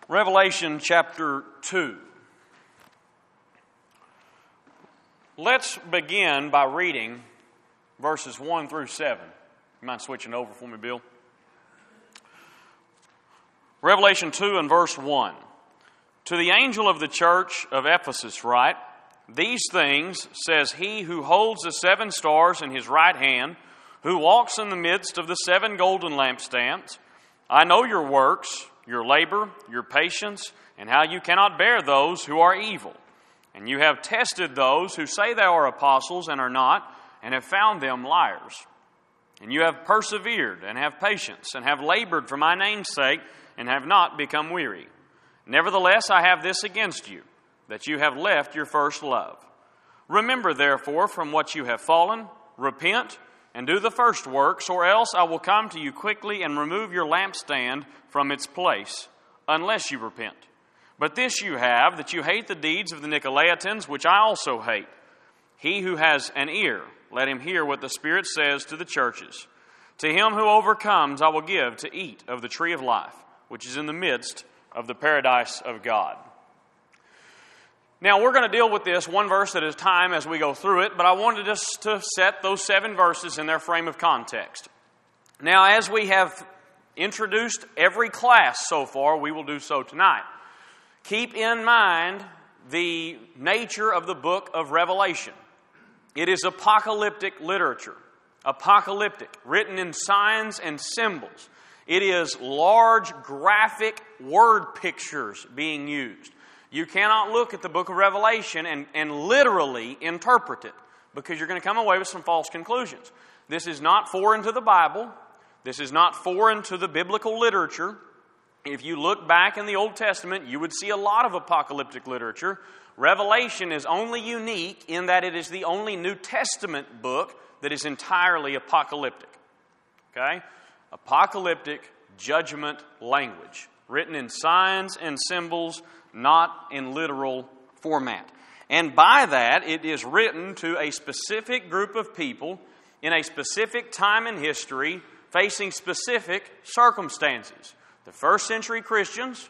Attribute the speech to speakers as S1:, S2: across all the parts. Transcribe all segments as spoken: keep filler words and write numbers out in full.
S1: Revelation chapter two. Let's begin by reading verses one through seven. You mind switching over for me, Bill? Revelation two and verse one. To the angel of the church of Ephesus write, These things says he who holds the seven stars in his right hand, who walks in the midst of the seven golden lampstands. I know your works, your labor, your patience, and how you cannot bear those who are evil. And you have tested those who say they are apostles and are not, and have found them liars. And you have persevered and have patience, and have labored for my name's sake, and have not become weary. Nevertheless, I have this against you, that you have left your first love. Remember, therefore, from what you have fallen, repent, and do the first works, or else I will come to you quickly and remove your lampstand from its place, unless you repent. But this you have, that you hate the deeds of the Nicolaitans, which I also hate. He who has an ear, let him hear what the Spirit says to the churches. To him who overcomes, I will give to eat of the tree of life, which is in the midst of the paradise of God. Now, we're going to deal with this one verse at a time as we go through it, but I wanted us to set those seven verses in their frame of context. Now, as we have introduced every class so far, we will do so tonight. Keep in mind the nature of the book of Revelation. It is apocalyptic literature, apocalyptic, written in signs and symbols. It is large graphic word pictures being used. You cannot look at the book of Revelation and, and literally interpret it, because you're going to come away with some false conclusions. This is not foreign to the Bible. This is not foreign to the biblical literature. If you look back in the Old Testament, you would see a lot of apocalyptic literature. Revelation is only unique in that it is the only New Testament book that is entirely apocalyptic. Okay? Apocalyptic judgment language, written in signs and symbols, not in literal format. And by that, it is written to a specific group of people in a specific time in history facing specific circumstances. The first century Christians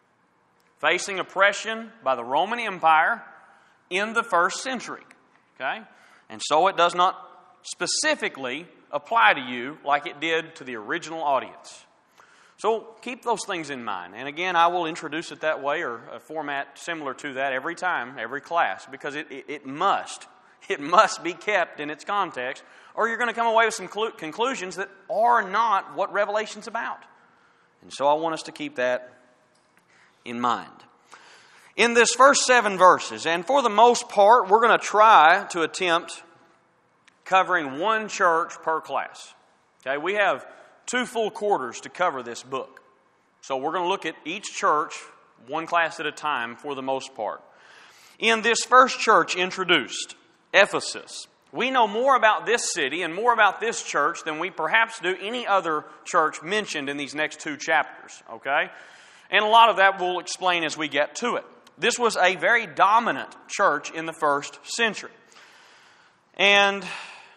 S1: facing oppression by the Roman Empire in the first century. Okay? And so it does not specifically apply to you like it did to the original audience. So keep those things in mind. And again, I will introduce it that way, or a format similar to that every time, every class, because it, it, it must. It must be kept in its context, or you're going to come away with some clu- conclusions that are not what Revelation's about. And so I want us to keep that in mind. In this first seven verses, and for the most part, we're going to try to attempt covering one church per class. Okay, we have two full quarters to cover this book. So we're going to look at each church one class at a time for the most part. In this first church introduced, Ephesus, we know more about this city and more about this church than we perhaps do any other church mentioned in these next two chapters. Okay? And a lot of that we'll explain as we get to it. This was a very dominant church in the first century. And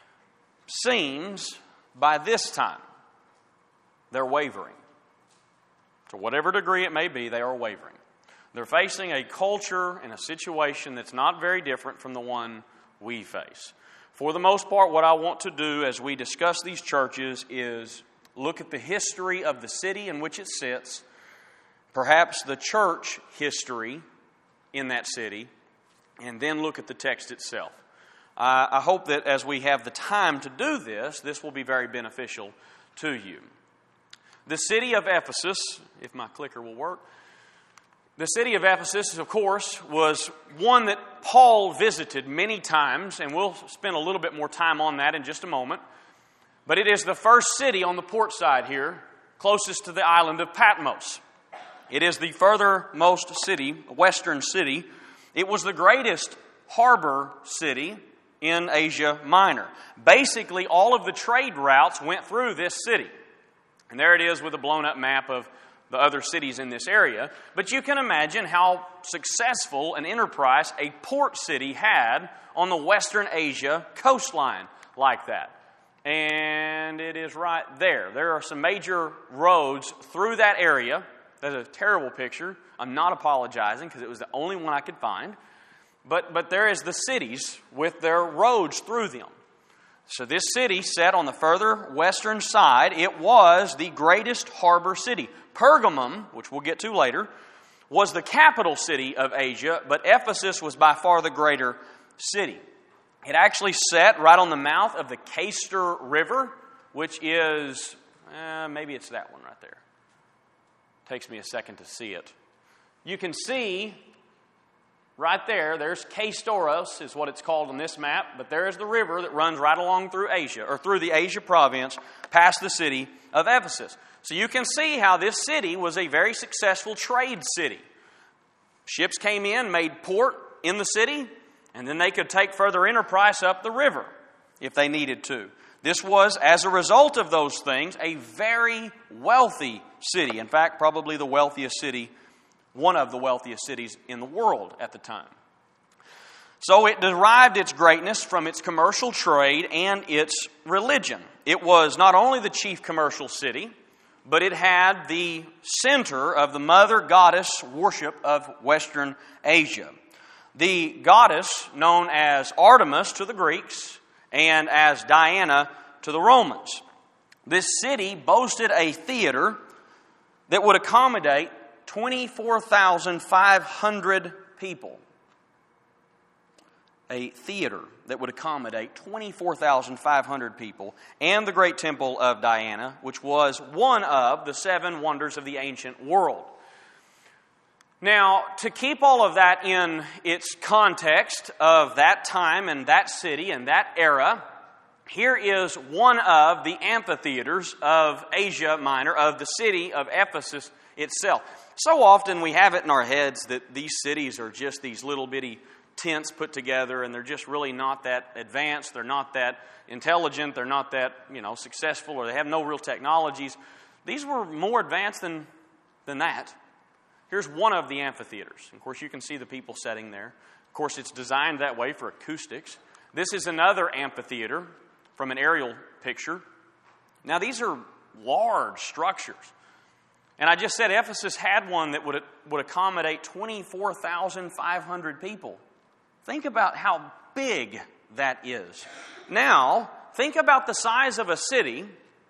S1: seems by this time they're wavering. To whatever degree it may be, they are wavering. They're facing a culture and a situation that's not very different from the one we face. For the most part, what I want to do as we discuss these churches is look at the history of the city in which it sits, perhaps the church history in that city, and then look at the text itself. Uh, I hope that as we have the time to do this, this will be very beneficial to you. The city of Ephesus, if my clicker will work, the city of Ephesus, of course, was one that Paul visited many times, and we'll spend a little bit more time on that in just a moment. But it is the first city on the port side here, closest to the island of Patmos. It is the furthermost city, western city. It was the greatest harbor city in Asia Minor. Basically, all of the trade routes went through this city. And there it is with a blown-up map of the other cities in this area. But you can imagine how successful an enterprise a port city had on the Western Asia coastline like that. And it is right there. There are some major roads through that area That's a terrible picture. I'm not apologizing because it was the only one I could find. But, but there is the cities with their roads through them. So this city, set on the further western side, it was the greatest harbor city. Pergamum, which we'll get to later, was the capital city of Asia, but Ephesus was by far the greater city. It actually sat right on the mouth of the Cayster River, which is, eh, maybe it's that one right there. Takes me a second to see it. You can see right there, there's Caystoros is what it's called on this map, but there is the river that runs right along through Asia, or through the Asia province, past the city of Ephesus. So you can see how this city was a very successful trade city. Ships came in, made port in the city, and then they could take further enterprise up the river if they needed to. This was, as a result of those things, a very wealthy city. In fact, probably the wealthiest city, one of the wealthiest cities in the world at the time. So it derived its greatness from its commercial trade and its religion. It was not only the chief commercial city, but it had the center of the mother goddess worship of Western Asia. The goddess known as Artemis to the Greeks and as Diana to the Romans. This city boasted a theater that would accommodate twenty-four thousand five hundred people. A theater that would accommodate twenty-four thousand five hundred people, and the great temple of Diana, which was one of the seven wonders of the ancient world. Now, to keep all of that in its context of that time and that city and that era, here is one of the amphitheaters of Asia Minor, of the city of Ephesus itself. So often we have it in our heads that these cities are just these little bitty tents put together, and they're just really not that advanced, they're not that intelligent, they're not that, you know, successful, or they have no real technologies. These were more advanced than, than that. Here's one of the amphitheaters. Of course, you can see the people sitting there. Of course, it's designed that way for acoustics. This is another amphitheater from an aerial picture. Now, these are large structures. And I just said Ephesus had one that would, would accommodate twenty-four thousand five hundred people. Think about how big that is. Now, think about the size of a city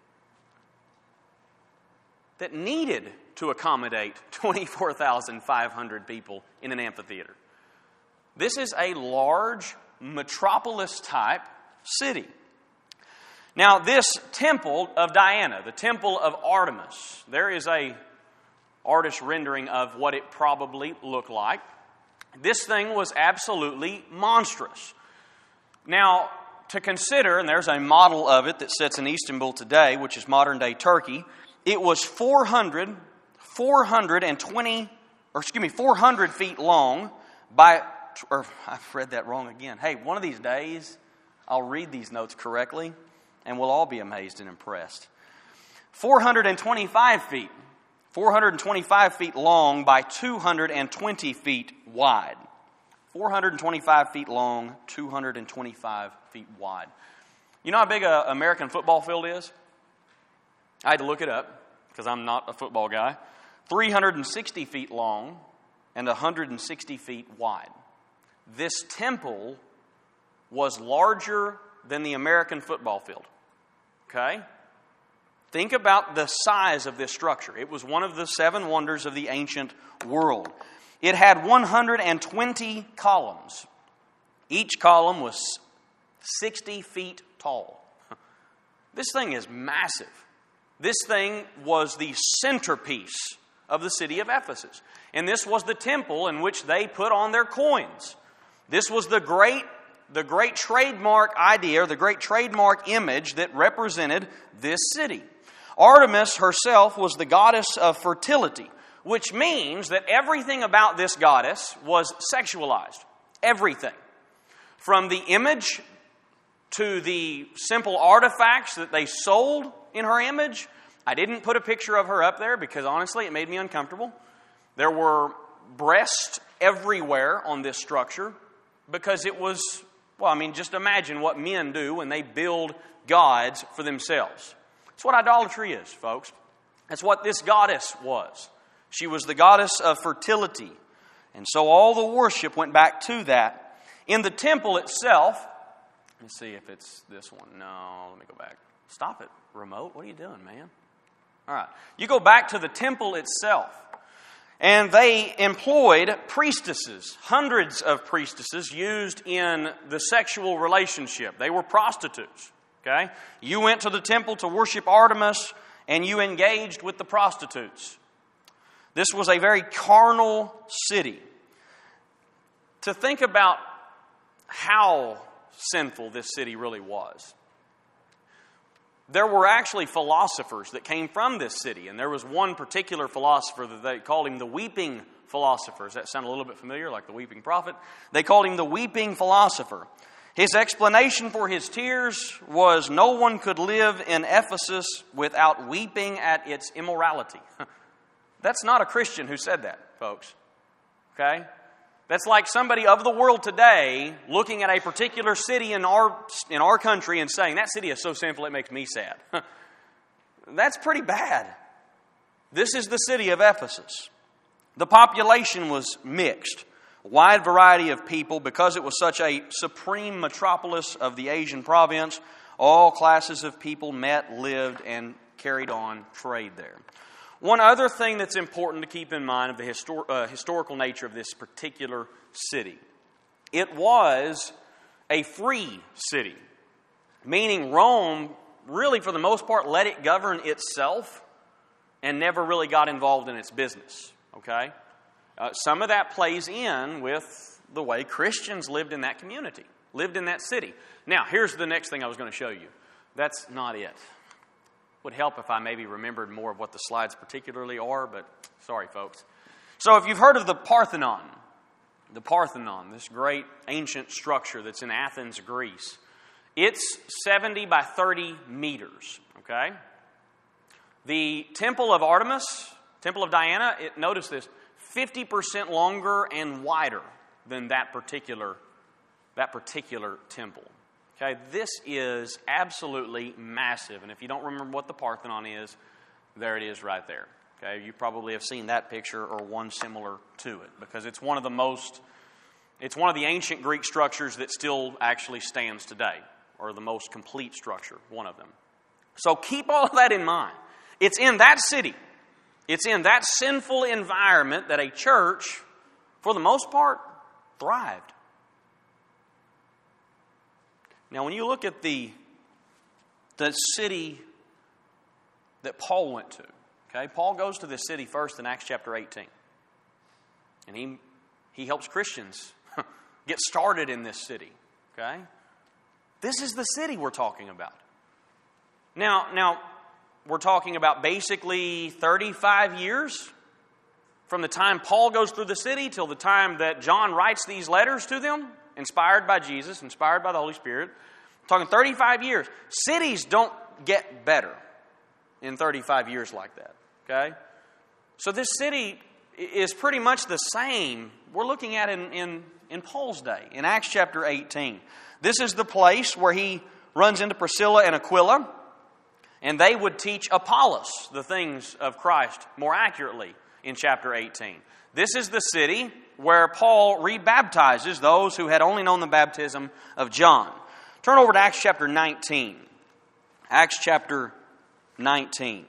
S1: that needed to accommodate twenty-four thousand five hundred people in an amphitheater. This is a large metropolis-type city. Now, this temple of Diana, the temple of Artemis, there is a artist rendering of what it probably looked like. This thing was absolutely monstrous. Now, to consider, and there's a model of it that sits in Istanbul today, which is modern-day Turkey. It was four hundred, four hundred twenty, or excuse me, four hundred feet long by, or I've read that wrong again. Hey, one of these days, I'll read these notes correctly, and we'll all be amazed and impressed. four hundred twenty-five feet. four hundred twenty-five feet long by two hundred twenty feet wide. four hundred twenty-five feet long, two hundred twenty-five feet wide. You know how big an American football field is? I had to look it up because I'm not a football guy. three hundred sixty feet long and one hundred sixty feet wide. This temple was larger than the American football field. Okay? Think about the size of this structure. It was one of the seven wonders of the ancient world. It had one hundred twenty columns. Each column was sixty feet tall. This thing is massive. This thing was the centerpiece of the city of Ephesus. And this was the temple in which they put on their coins. This was the great The great trademark idea, or the great trademark image that represented this city. Artemis herself was the goddess of fertility, which means that everything about this goddess was sexualized. Everything. From the image to the simple artifacts that they sold in her image. I didn't put a picture of her up there because honestly it made me uncomfortable. There were breasts everywhere on this structure because it was... Well, I mean, just imagine what men do when they build gods for themselves. That's what idolatry is, folks. That's what this goddess was.
S2: She was the goddess of fertility. And so all the worship went back to that. In the temple itself, let me see if it's this one. No, let me go back. Stop it, remote. What are you doing, man? All right. You go back to the temple itself. And they employed priestesses, hundreds of priestesses used in the sexual relationship. They were prostitutes. Okay? You went to the temple to worship Artemis, and you engaged with the prostitutes. This was a very carnal city. To think about how sinful this city really was. There were actually philosophers that came from this city, and there was one particular philosopher that they called him the weeping philosopher. Does that sound a little bit familiar, like the weeping prophet? They called him the weeping philosopher. His explanation for his tears was no one could live in Ephesus without weeping at its immorality. That's not a Christian who said that, folks. Okay? That's like somebody of the world today looking at a particular city in our, in our country and saying, that city is so sinful it makes me sad. That's pretty bad. This is the city of Ephesus. The population was mixed. A wide variety of people because it was such a supreme metropolis of the Asian province. All classes of people met, lived, and carried on trade there. One other thing that's important to keep in mind of the histor- uh, historical nature of this particular city. It was a free city, meaning Rome really, for the most part, let it govern itself and never really got involved in its business. Okay? Uh, some of that plays in with the way Christians lived in that community, lived in that city. Now, here's the next thing I was going to show you. That's not it. Would help if I maybe remembered more of what the slides particularly are, but sorry, folks. So if you've heard of the Parthenon, the Parthenon, this great ancient structure that's in Athens, Greece, it's seventy by thirty meters, okay? The Temple of Artemis, Temple of Diana, it, notice this, fifty percent longer and wider than that particular, that particular temple. Okay, this is absolutely massive. And if you don't remember what the Parthenon is, there it is right there. Okay, you probably have seen that picture or one similar to it because it's one of the most, it's one of the ancient Greek structures that still actually stands today, or the most complete structure, one of them. So keep all of that in mind. It's in that city, it's in that sinful environment that a church, for the most part, thrived. Now, when you look at the, the city that Paul went to, okay, Paul goes to this city first in Acts chapter eighteen. And he, he helps Christians get started in this city, okay? This is the city we're talking about. Now, now we're talking about basically thirty-five years from the time Paul goes through the city till the time that John writes these letters to them. Inspired by Jesus, inspired by the Holy Spirit. I'm talking thirty-five years. Cities don't get better in thirty-five years like that. Okay? So this city is pretty much the same we're looking at in, in, in Paul's day, in Acts chapter eighteen. This is the place where he runs into Priscilla and Aquila, and they would teach Apollos the things of Christ more accurately in chapter eighteen. This is the city where Paul rebaptizes those who had only known the baptism of John. Turn over to Acts chapter nineteen. Acts chapter nineteen.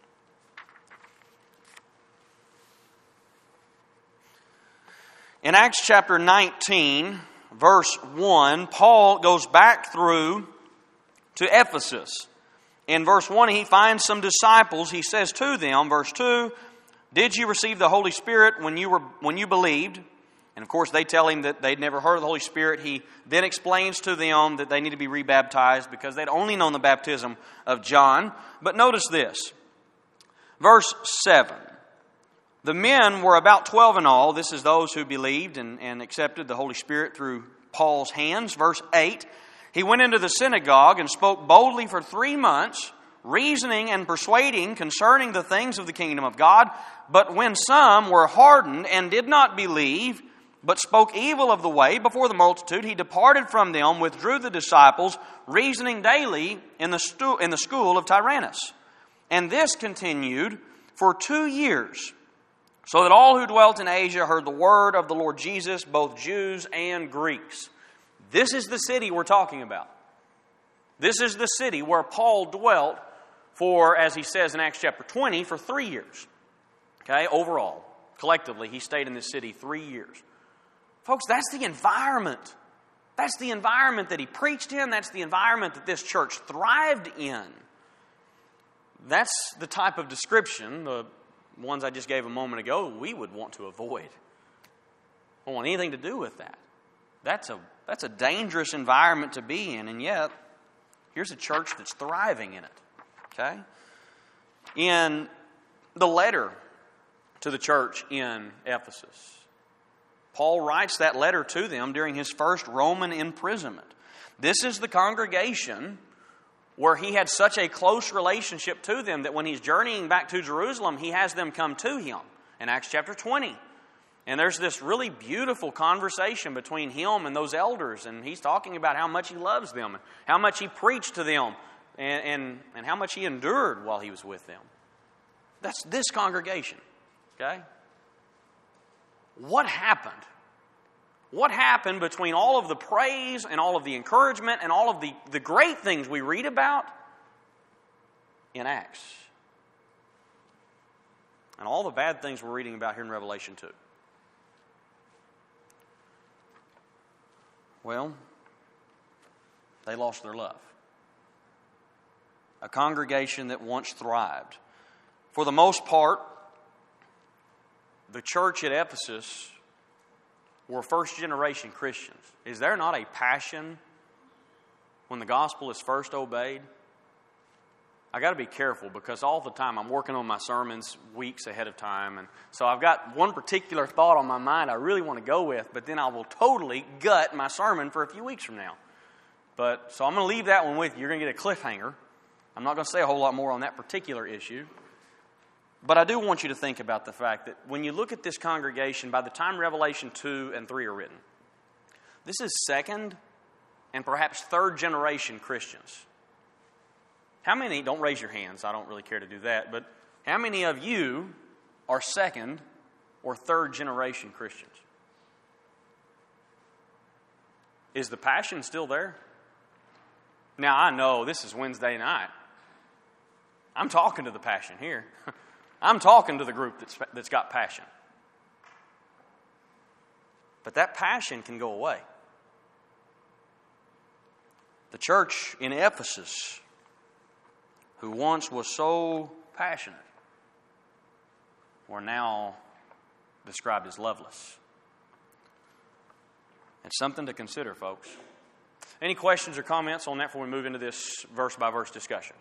S2: In Acts chapter nineteen, verse one, Paul goes back through to Ephesus. In verse one, he finds some disciples. He says to them, verse two, did you receive the Holy Spirit when you were when you believed? And of course, they tell him that they'd never heard of the Holy Spirit. He then explains to them that they need to be rebaptized because they'd only known the baptism of John. But notice this. Verse seven. The men were about twelve in all. This is those who believed and, and accepted the Holy Spirit through Paul's hands. Verse eight. He went into the synagogue and spoke boldly for three months, reasoning and persuading concerning the things of the kingdom of God. But when some were hardened and did not believe, but spoke evil of the way before the multitude, he departed from them, withdrew the disciples, reasoning daily in the, stu- in the school of Tyrannus. And this continued for two years. so that all who dwelt in Asia heard the word of the Lord Jesus, both Jews and Greeks. This is the city we're talking about. This is the city where Paul dwelt for, as he says in Acts chapter twenty, for three years. Okay, overall, collectively, he stayed in this city three years. Folks, that's the environment. That's the environment that he preached in. That's the environment that this church thrived in. That's the type of description, the ones I just gave a moment ago, we would want to avoid. Don't want anything to do with that. That's a, that's a dangerous environment to be in, and yet, here's a church that's thriving in it. Okay? In the letter to the church in Ephesus, Paul writes that letter to them during his first Roman imprisonment. This is the congregation where he had such a close relationship to them that when he's journeying back to Jerusalem, he has them come to him in Acts chapter twenty. And there's this really beautiful conversation between him and those elders, and he's talking about how much he loves them, how much he preached to them, and, and, and how much he endured while he was with them. That's this congregation, okay? What happened? What happened between all of the praise and all of the encouragement and all of the, the great things we read about in Acts? And all the bad things we're reading about here in Revelation two. Well, they lost their love. A congregation that once thrived. For the most part, the church at Ephesus were first-generation Christians. Is there not a passion when the gospel is first obeyed? I got to be careful because all the time I'm working on my sermons weeks ahead of time, and so I've got one particular thought on my mind I really want to go with, but then I will totally gut my sermon for a few weeks from now. But so I'm going to leave that one with you. You're going to get a cliffhanger. I'm not going to say a whole lot more on that particular issue. But I do want you to think about the fact that when you look at this congregation, by the time Revelation two and three are written, this is second and perhaps third generation Christians. How many, don't raise your hands, I don't really care to do that, but how many of you are second or third generation Christians? Is the passion still there? Now, I know this is Wednesday night. I'm talking to the passion here. I'm talking to the group that's, that's got passion. But that passion can go away. The church in Ephesus, who once was so passionate, were now described as loveless. It's something to consider, folks. Any questions or comments on that before we move into this verse-by-verse discussion?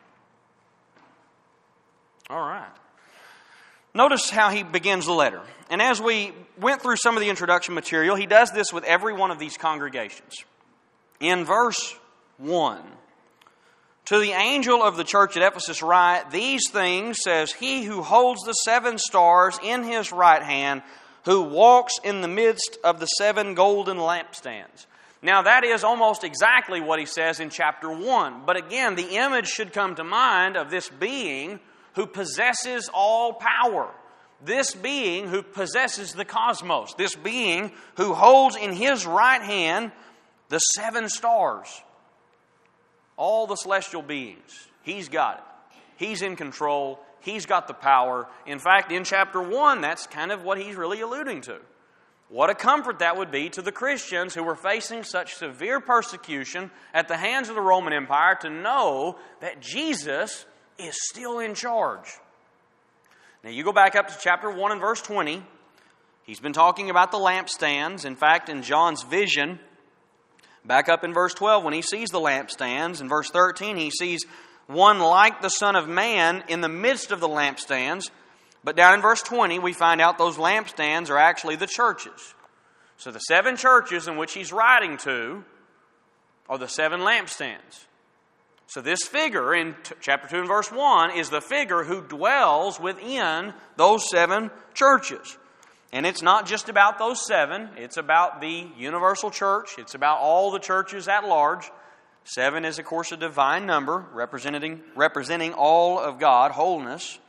S2: All right. Notice how he begins the letter. And as we went through some of the introduction material, he does this with every one of these congregations. In verse one, to the angel of the church at Ephesus write, these things says he who holds the seven stars in his right hand, who walks in the midst of the seven golden lampstands. Now that is almost exactly what he says in chapter one. But again, the image should come to mind of this being who possesses all power. This being who possesses the cosmos. This being who holds in his right hand the seven stars. All the celestial beings. He's got it. He's in control. He's got the power. In fact, in chapter one, that's kind of what he's really alluding to. What a comfort that would be to the Christians who were facing such severe persecution at the hands of the Roman Empire to know that Jesus is still in charge. Now you go back up to chapter one and verse twenty. He's been talking about the lampstands. In fact, in John's vision, back up in verse twelve, when he sees the lampstands, in verse thirteen, he sees one like the Son of Man in the midst of the lampstands. But down in verse twenty, we find out those lampstands are actually the churches. So the seven churches in which he's writing to are the seven lampstands. So this figure in t- chapter two and verse one is the figure who dwells within those seven churches. And it's not just about those seven. It's about the universal church. It's about all the churches at large. Seven is, of course, a divine number representing, representing all of God, wholeness.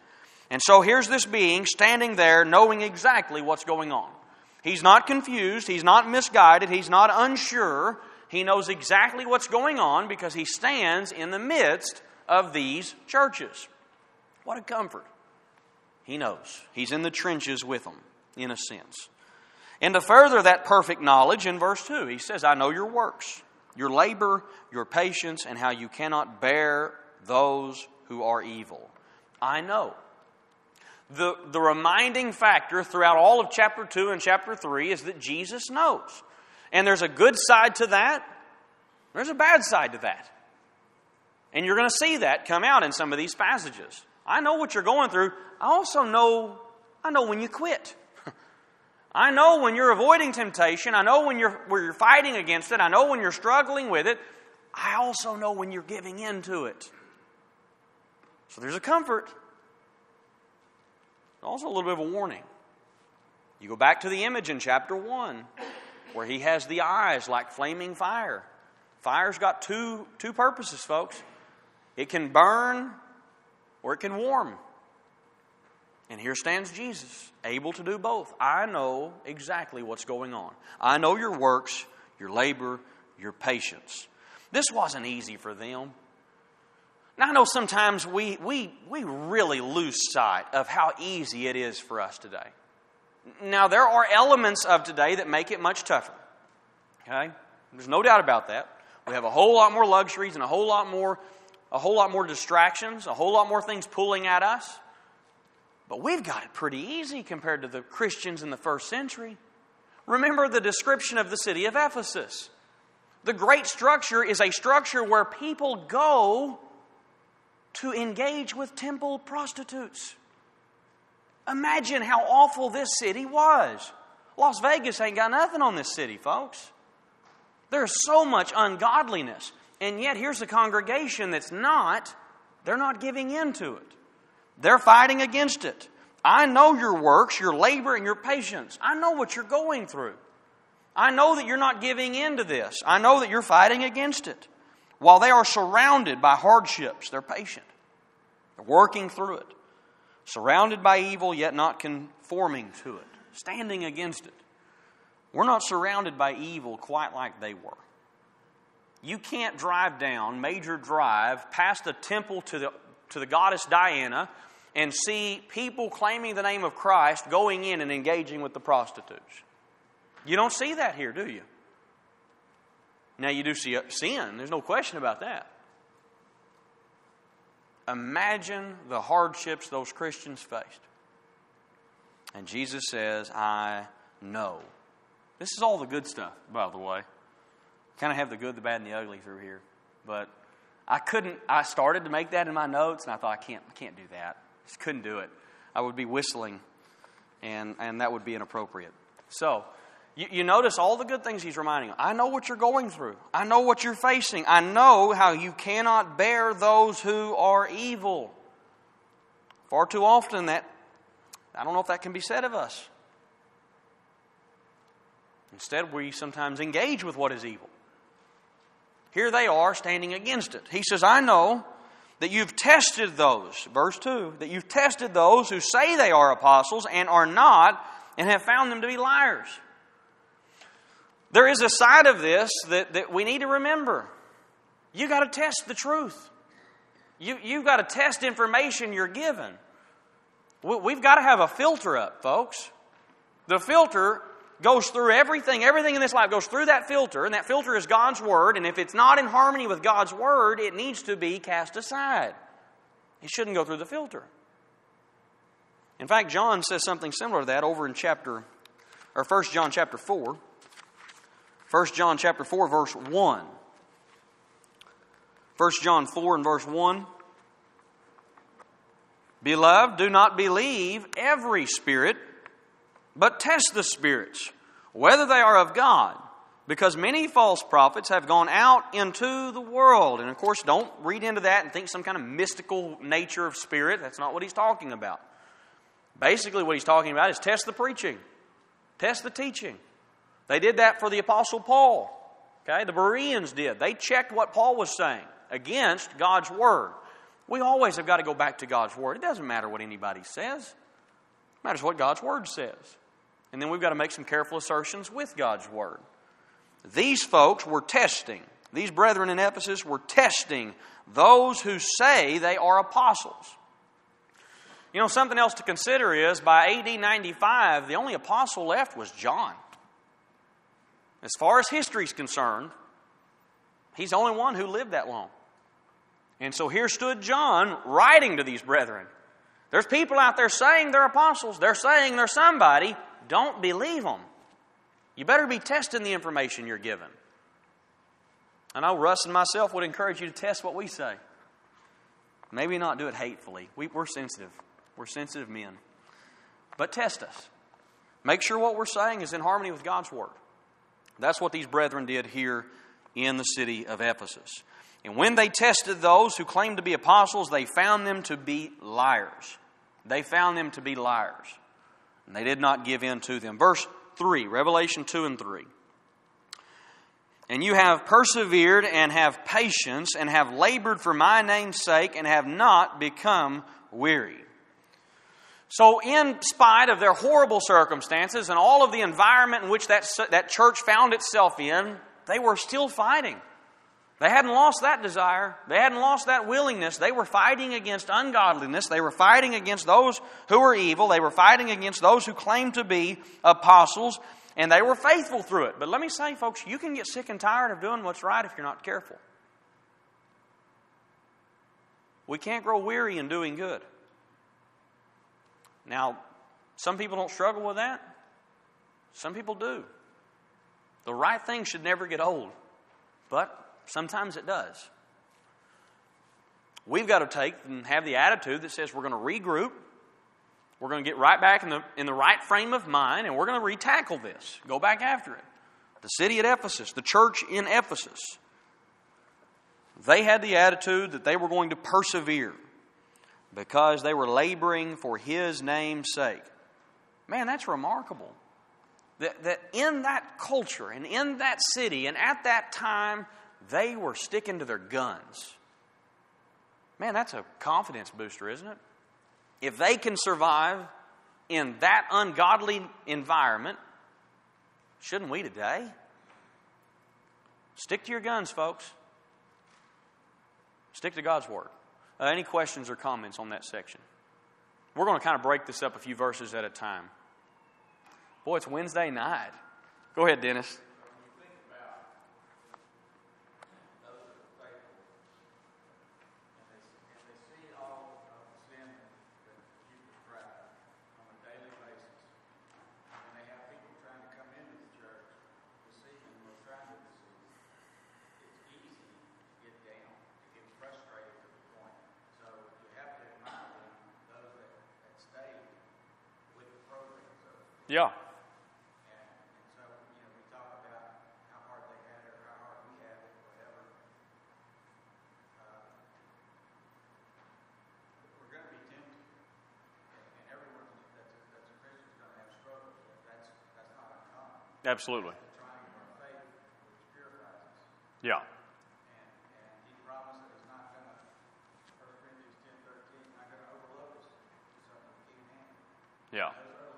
S2: And so here's this being standing there knowing exactly what's going on. He's not confused. He's not misguided. He's not unsure. He knows exactly what's going on because he stands in the midst of these churches. What a comfort. He knows. He's in the trenches with them, in a sense. And to further that perfect knowledge, in verse two, he says, I know your works, your labor, your patience, and how you cannot bear those who are evil. I know. The, the reminding factor throughout all of chapter two and chapter three is that Jesus knows. And there's a good side to that. There's a bad side to that. And you're going to see that come out in some of these passages. I know what you're going through. I also know, I know when you quit. I know when you're avoiding temptation. I know when you're, when you're fighting against it. I know when you're struggling with it. I also know when you're giving in to it. So there's a comfort. Also a little bit of a warning. You go back to the image in chapter one, where he has the eyes like flaming fire. Fire's got two, two purposes, folks. It can burn or it can warm. And here stands Jesus, able to do both. I know exactly what's going on. I know your works, your labor, your patience. This wasn't easy for them. Now, I know sometimes we, we, we really lose sight of how easy it is for us today. Now, there are elements of today that make it much tougher. Okay? There's no doubt about that. We have a whole lot more luxuries and a whole lot more, a whole lot more distractions, a whole lot more things pulling at us. But we've got it pretty easy compared to the Christians in the first century. Remember the description of the city of Ephesus. The great structure is a structure where people go to engage with temple prostitutes. Imagine how awful this city was. Las Vegas ain't got nothing on this city, folks. There's so much ungodliness. And yet here's a congregation that's not, they're not giving in to it. They're fighting against it. I know your works, your labor, and your patience. I know what you're going through. I know that you're not giving in to this. I know that you're fighting against it. While they are surrounded by hardships, they're patient. They're working through it. Surrounded by evil, yet not conforming to it. Standing against it. We're not surrounded by evil quite like they were. You can't drive down Major Drive past the temple to the, to the goddess Diana and see people claiming the name of Christ going in and engaging with the prostitutes. You don't see that here, do you? Now you do see sin. There's no question about that. Imagine the hardships those Christians faced. And Jesus says, I know. This is all the good stuff, by the way. Kind of have the good, the bad, and the ugly through here. But I couldn't, I started to make that in my notes, and I thought, I can't, I can't do that. Just couldn't do it. I would be whistling, and, and that would be inappropriate. So, you, you notice all the good things he's reminding you. I know what you're going through. I know what you're facing. I know how you cannot bear those who are evil. Far too often that, I don't know if that can be said of us. Instead, we sometimes engage with what is evil. Here they are standing against it. He says, I know that you've tested those, verse two, that you've tested those who say they are apostles and are not, and have found them to be liars. There is a side of this that, that we need to remember. You've got to test the truth. You, you've got to test information you're given. We, we've got to have a filter up, folks. The filter goes through everything. Everything in this life goes through that filter, and that filter is God's Word, and if it's not in harmony with God's Word, it needs to be cast aside. It shouldn't go through the filter. In fact, John says something similar to that over in chapter, or First John chapter four. First John chapter four, verse one. First John four and verse one. Beloved, do not believe every spirit, but test the spirits, whether they are of God, because many false prophets have gone out into the world. And of course, don't read into that and think some kind of mystical nature of spirit. That's not what he's talking about. Basically, what he's talking about is test the preaching, test the teaching. They did that for the Apostle Paul. Okay, the Bereans did. They checked what Paul was saying against God's Word. We always have got to go back to God's Word. It doesn't matter what anybody says. It matters what God's Word says. And then we've got to make some careful assertions with God's Word. These folks were testing. These brethren in Ephesus were testing those who say they are apostles. You know, something else to consider is by A D ninety-five, the only apostle left was John. As far as history is concerned, he's the only one who lived that long. And so here stood John writing to these brethren. There's people out there saying they're apostles. They're saying they're somebody. Don't believe them. You better be testing the information you're given. I know Russ and myself would encourage you to test what we say. Maybe not do it hatefully. We, we're sensitive. We're sensitive men. But test us. Make sure what we're saying is in harmony with God's Word. That's what these brethren did here in the city of Ephesus. And when they tested those who claimed to be apostles, they found them to be liars. They found them to be liars. And they did not give in to them. Verse three, Revelation two and three. And you have persevered and have patience and have labored for my name's sake and have not become weary. So in spite of their horrible circumstances and all of the environment in which that, that church found itself in, they were still fighting. They hadn't lost that desire. They hadn't lost that willingness. They were fighting against ungodliness. They were fighting against those who were evil. They were fighting against those who claimed to be apostles. And they were faithful through it. But let me say, folks, you can get sick and tired of doing what's right if you're not careful. We can't grow weary in doing good. Now, some people don't struggle with that. Some people do. The right thing should never get old. But sometimes it does. We've got to take and have the attitude that says we're going to regroup. We're going to get right back in the, in the right frame of mind, and we're going to re-tackle this. Go back after it. The city at Ephesus, the church in Ephesus, they had the attitude that they were going to persevere because they were laboring for His name's sake. Man, that's remarkable. That, that in that culture and in that city and at that time, they were sticking to their guns. Man, that's a confidence booster, isn't it? If they can survive in that ungodly environment, shouldn't we today? Stick to your guns, folks. Stick to God's Word. Uh, any questions or comments on that section? We're going to kind of break this up a few verses at a time. Boy, it's Wednesday night. Go ahead, Dennis. Yeah.
S3: And, and so, you know, we talk about how hard they had it or how hard we had it, whatever. Uh, we're going to be tempted. And, and everyone that's a, that's a Christian is going to have struggles. That's, that's not uncommon.
S2: Absolutely.
S3: The trying of our faith, which purifies us.
S2: Yeah.
S3: And, and He promised that He's not going to, First Corinthians ten thirteen, not going to overload us to something we can't handle.
S2: Yeah.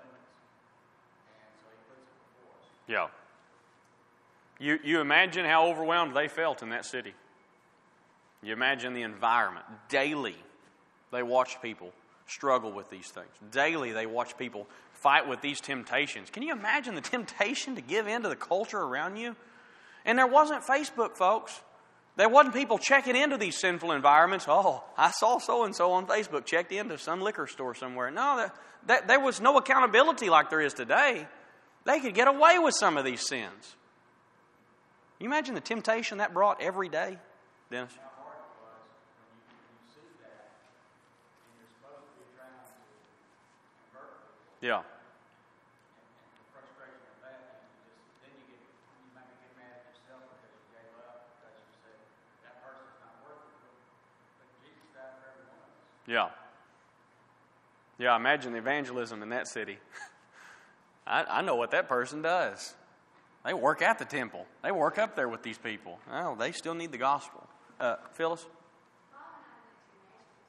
S2: Yeah. You, you imagine how overwhelmed they felt in that city. You imagine the environment. Daily, they watched people struggle with these things. Daily, they watched people fight with these temptations. Can you imagine the temptation to give in to the culture around you? And there wasn't Facebook, folks. There wasn't people checking into these sinful environments. Oh, I saw so-and-so on Facebook checked into some liquor store somewhere. No, that, that, there was no accountability like there is today. They could get away with some of these sins. Can you imagine the temptation that brought every day, Dennis?
S3: How hard it was when you, when you see that and you're supposed to be trying to convert people.
S2: Yeah.
S3: And, and the frustration of that, you just, then you get, you might get mad at yourself because you gave up, because you said, that person's not worth it. But Jesus died for every one of us.
S2: Yeah. Yeah, imagine the evangelism in that city. I, I know what that person does. They work at the temple. They work up there with these people. Oh, they still need the gospel. Uh, Phyllis?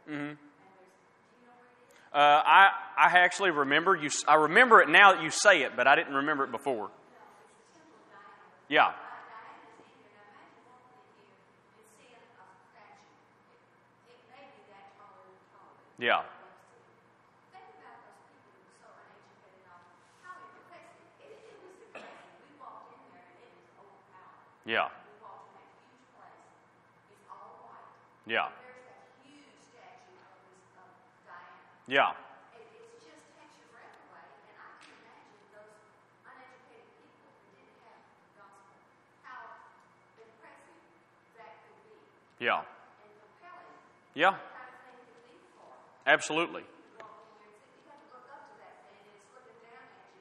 S1: Mm-hmm. Uh, I I actually remember you. I remember it now that you say it, but I didn't remember it before. Yeah. Yeah. Yeah. Yeah. Yeah.
S4: It just takes your breath away, and I can imagine those uneducated people who didn't have the gospel, how impressive that could be.
S1: Yeah.
S4: And compelling.
S1: Yeah.
S4: What kind of thing could be for.
S1: Absolutely.
S4: You walk in there and say, you got to look up to that thing, and it's looking down at you.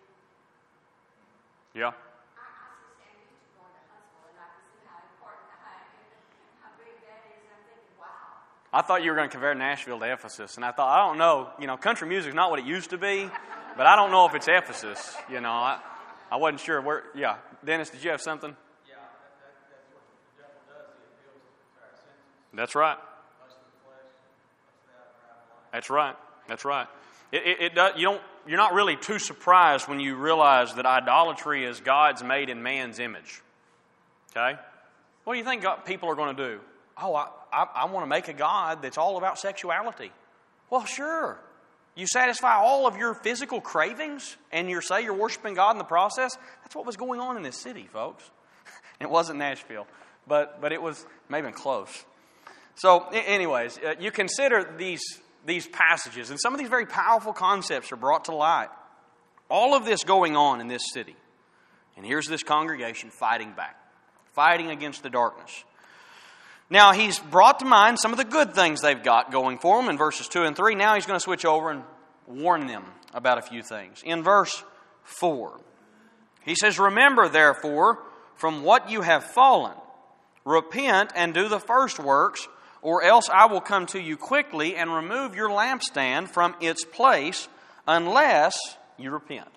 S1: Yeah.
S4: I, I see Sam Houston going to Huntsville, and I can see how important, how, how big that is, and I'm thinking, wow.
S1: I thought you were going to compare Nashville to Ephesus, and I thought, I don't know, you know, country music's not what it used to be, but I don't know if it's Ephesus, you know. I, I wasn't sure where, yeah. Dennis, did you have something?
S3: Yeah, that, that, that's what the devil does. He appeals to our senses.
S1: That's right.
S3: Lust of the flesh, lust of the eye, pride of life.
S1: That's right. That's right. It, it, it does, you don't, you're not really too surprised when you realize that idolatry is God's made in man's image. Okay? What do you think God, people are going to do? Oh, I, I, I want to make a God that's all about sexuality. Well, sure. You satisfy all of your physical cravings and you say you're worshiping God in the process. That's what was going on in this city, folks. It wasn't Nashville, but but it was maybe close. So, anyways, uh, you consider these these passages, and some of these very powerful concepts are brought to light. All of this going on in this city. And here's this congregation fighting back, fighting against the darkness. Now, he's brought to mind some of the good things they've got going for them in verses two and three. Now he's going to switch over and warn them about a few things. In verse four, he says, "Remember, therefore, from what you have fallen, repent and do the first works, or else I will come to you quickly and remove your lampstand from its place, unless you repent."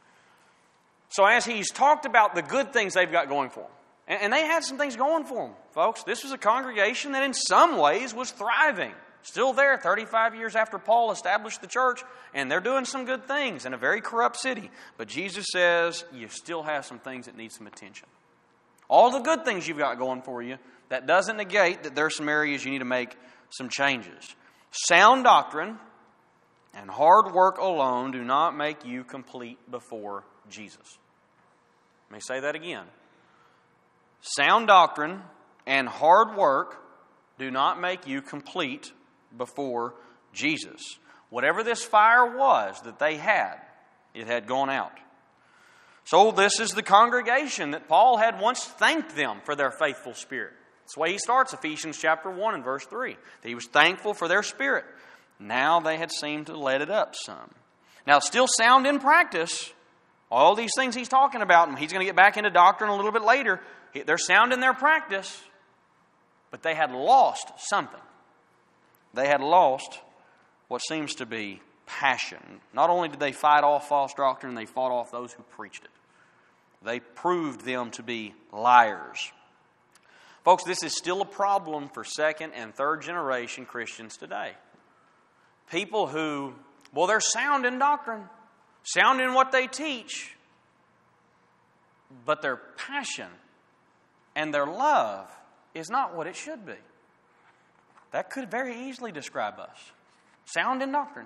S1: So as he's talked about the good things they've got going for them, and they had some things going for them, folks. This was a congregation that in some ways was thriving. Still there thirty-five years after Paul established the church, and they're doing some good things in a very corrupt city. But Jesus says, you still have some things that need some attention. All the good things you've got going for you, that doesn't negate that there's some areas you need to make some changes. Sound doctrine and hard work alone do not make you complete before Jesus. Let me say that again. Sound doctrine and hard work do not make you complete before Jesus. Whatever this fire was that they had, it had gone out. So this is the congregation that Paul had once thanked them for their faithful spirit. That's the way he starts Ephesians chapter one and verse three. That he was thankful for their spirit. Now they had seemed to let it up some. Now still sound in practice. All these things he's talking about, and he's going to get back into doctrine a little bit later. They're sound in their practice, but they had lost something. They had lost what seems to be passion. Not only did they fight off false doctrine, they fought off those who preached it. They proved them to be liars. Folks, this is still a problem for second and third generation Christians today. People who, well, they're sound in doctrine, sound in what they teach, but their passion and their love is not what it should be. That could very easily describe us. Sound in doctrine.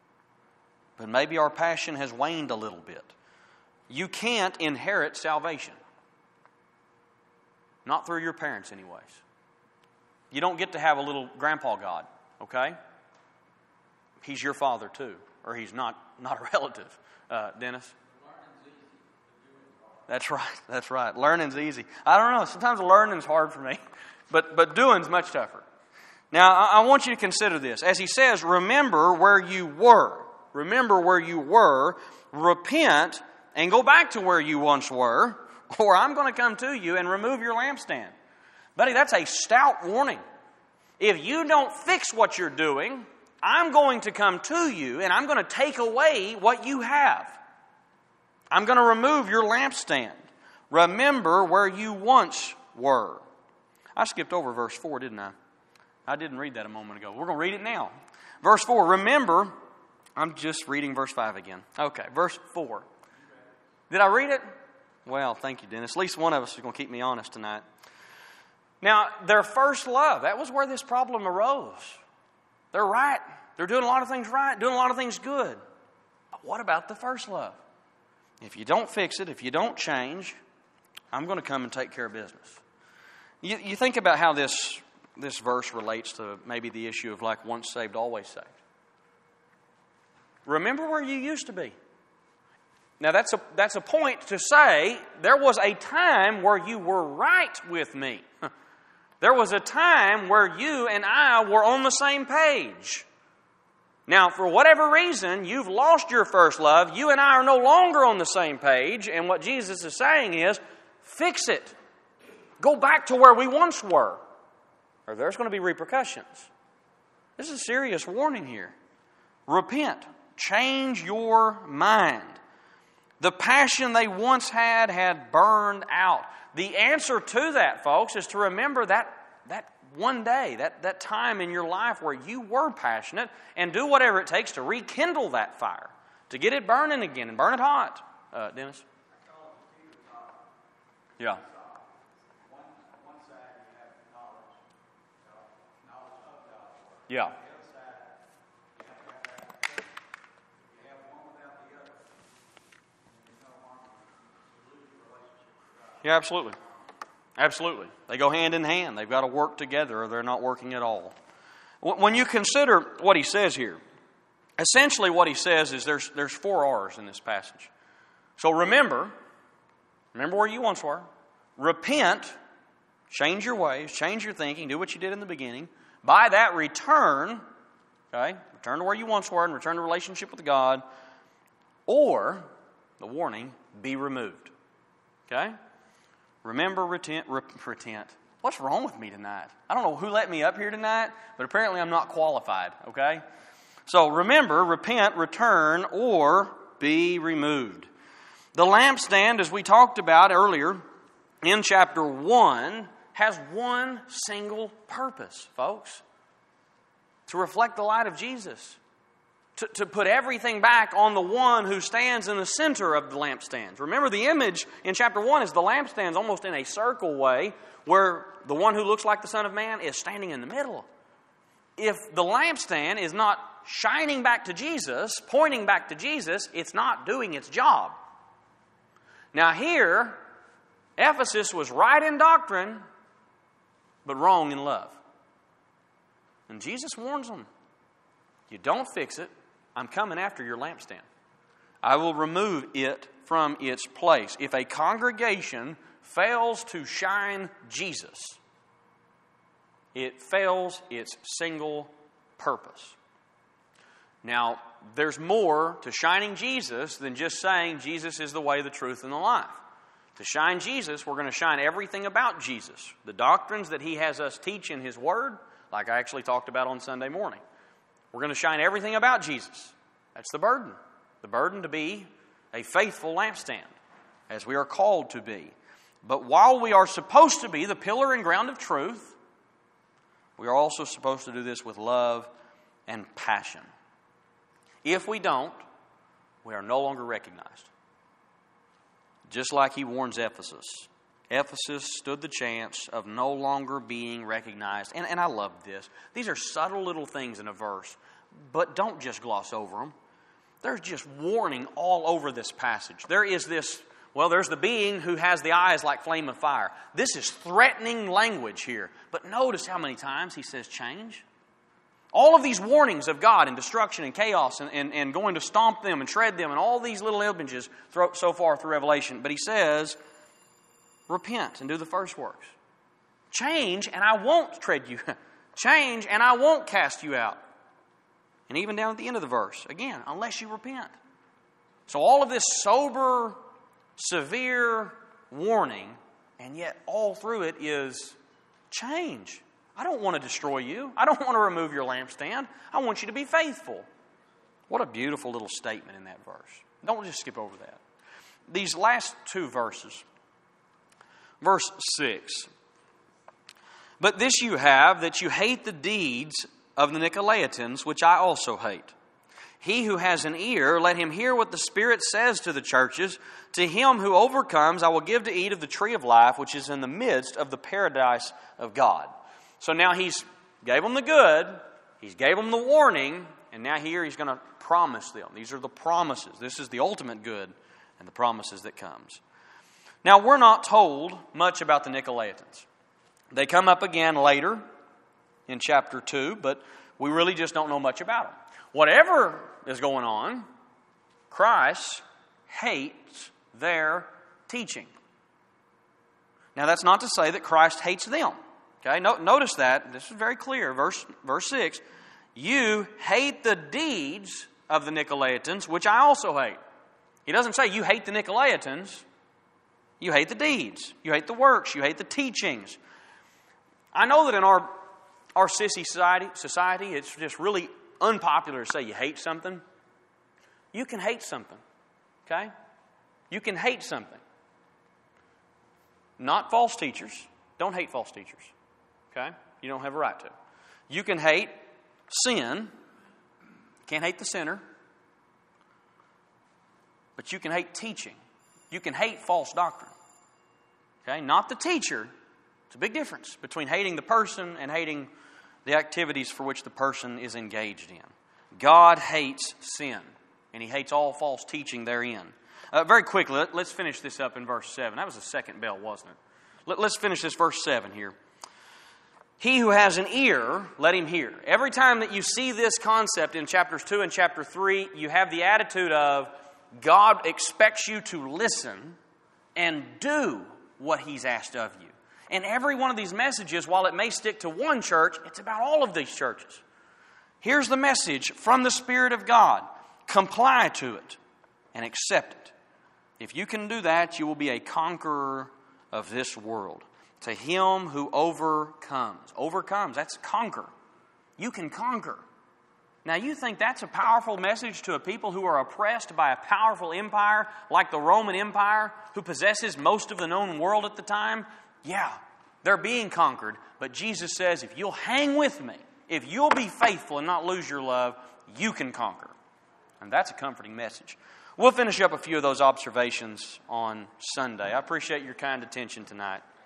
S1: But maybe our passion has waned a little bit. You can't inherit salvation. Not through your parents, anyways. You don't get to have a little grandpa God, okay? He's your father too. Or he's not, not a relative. Uh, Dennis? That's right. That's right. Learning's easy. I don't know. Sometimes learning's hard for me, but but doing's much tougher. Now, I, I want you to consider this. As he says, remember where you were. Remember where you were. Repent and go back to where you once were, or I'm going to come to you and remove your lampstand. Buddy, that's a stout warning. If you don't fix what you're doing, I'm going to come to you and I'm going to take away what you have. I'm going to remove your lampstand. Remember where you once were. I skipped over verse four, didn't I?
S2: I didn't read that a moment ago. We're going to read it now. Verse four, remember, I'm just reading verse five again. Okay, verse four. Did I read it? Well, thank you, Dennis. At least one of us is going to keep me honest tonight. Now, their first love, that was where this problem arose. They're right. They're doing a lot of things right, doing a lot of things good. But what about the first love? If you don't fix it, if you don't change, I'm going to come and take care of business. You, you think about how this, this verse relates to maybe the issue of like once saved, always saved. Remember where you used to be. Now, that's a, that's a point to say there was a time where you were right with me. There was a time where you and I were on the same page. Now, for whatever reason, you've lost your first love. You and I are no longer on the same page. And what Jesus is saying is, fix it. Go back to where we once were, or there's going to be repercussions. This is a serious warning here. Repent. Change your mind. The passion they once had had burned out. The answer to that, folks, is to remember that, that one day, that, that time in your life where you were passionate, and do whatever it takes to rekindle that fire, to get it burning again and burn it hot. Uh, Dennis? Yeah. Yeah. Yeah, absolutely. Absolutely. They go hand in hand. They've got to work together or they're not working at all. When you consider what he says here, essentially what he says is there's, there's four R's in this passage. So remember, remember where you once were. Repent, change your ways, change your thinking, do what you did in the beginning. By that, return, okay, return to where you once were and return to relationship with God. Or, the warning, be removed. Okay? Remember, retent, repent. What's wrong with me tonight? I don't know who let me up here tonight, but apparently I'm not qualified, okay? So remember, repent, return, or be removed. The lampstand, as we talked about earlier in chapter one, has one single purpose, folks. To reflect the light of Jesus. To, to put everything back on the one who stands in the center of the lampstands. Remember, the image in chapter one is the lampstands almost in a circle way, where the one who looks like the Son of Man is standing in the middle. If the lampstand is not shining back to Jesus, pointing back to Jesus, it's not doing its job. Now here, Ephesus was right in doctrine, but wrong in love. And Jesus warns them, you don't fix it, I'm coming after your lampstand. I will remove it from its place. If a congregation fails to shine Jesus, it fails its single purpose. Now, there's more to shining Jesus than just saying Jesus is the way, the truth, and the life. To shine Jesus, we're going to shine everything about Jesus. The doctrines that He has us teach in His Word, like I actually talked about on Sunday morning. We're going to shine everything about Jesus. That's the burden. The burden to be a faithful lampstand, as we are called to be. But while we are supposed to be the pillar and ground of truth, we are also supposed to do this with love and passion. If we don't, we are no longer recognized. Just like he warns Ephesus. Ephesus stood the chance of no longer being recognized. And, and I love this. These are subtle little things in a verse, but don't just gloss over them. There's just warning all over this passage. There is this, well, there's the being who has the eyes like flame of fire. This is threatening language here. But notice how many times he says change. All of these warnings of God and destruction and chaos and, and, and going to stomp them and shred them and all these little images so far through Revelation. But he says, repent and do the first works. Change and I won't tread you. Change and I won't cast you out. And even down at the end of the verse, again, unless you repent. So all of this sober, severe warning, and yet all through it is change. I don't want to destroy you. I don't want to remove your lampstand. I want you to be faithful. What a beautiful little statement in that verse. Don't just skip over that. These last two verses, verse six. But this you have, that you hate the deeds of the Nicolaitans, which I also hate. He who has an ear, let him hear what the Spirit says to the churches. To him who overcomes, I will give to eat of the tree of life, which is in the midst of the paradise of God. So now he's gave them the good, he's gave them the warning, and now here he's going to promise them. These are the promises. This is the ultimate good and the promises that comes. Now, we're not told much about the Nicolaitans. They come up again later in chapter two, but we really just don't know much about them. Whatever is going on, Christ hates their teaching. Now, that's not to say that Christ hates them. Okay, no, notice that. This is very clear. Verse, verse six. You hate the deeds of the Nicolaitans, which I also hate. He doesn't say you hate the Nicolaitans. You hate the deeds. You hate the works. You hate the teachings. I know that in our, our sissy society, society, it's just really unpopular to say you hate something. You can hate something. Okay? You can hate something. Not false teachers. Don't hate false teachers. Okay? You don't have a right to. You can hate sin. Can't hate the sinner. But you can hate teaching. You can hate false doctrine. Okay? Not the teacher. It's a big difference between hating the person and hating the activities for which the person is engaged in. God hates sin, and He hates all false teaching therein. Uh, very quickly, let, let's finish this up in verse seven. That was the second bell, wasn't it? Let, let's finish this verse seven here. He who has an ear, let him hear. Every time that you see this concept in chapters two and chapter three, you have the attitude of God expects you to listen and do what He's asked of you. And every one of these messages, while it may stick to one church, it's about all of these churches. Here's the message from the Spirit of God. Comply to it and accept it. If you can do that, you will be a conqueror of this world. To him who overcomes. Overcomes, that's conquer. You can conquer. Now, you think that's a powerful message to a people who are oppressed by a powerful empire like the Roman Empire, who possesses most of the known world at the time? Yeah, they're being conquered. But Jesus says, if you'll hang with me, if you'll be faithful and not lose your love, you can conquer. And that's a comforting message. We'll finish up a few of those observations on Sunday. I appreciate your kind attention tonight.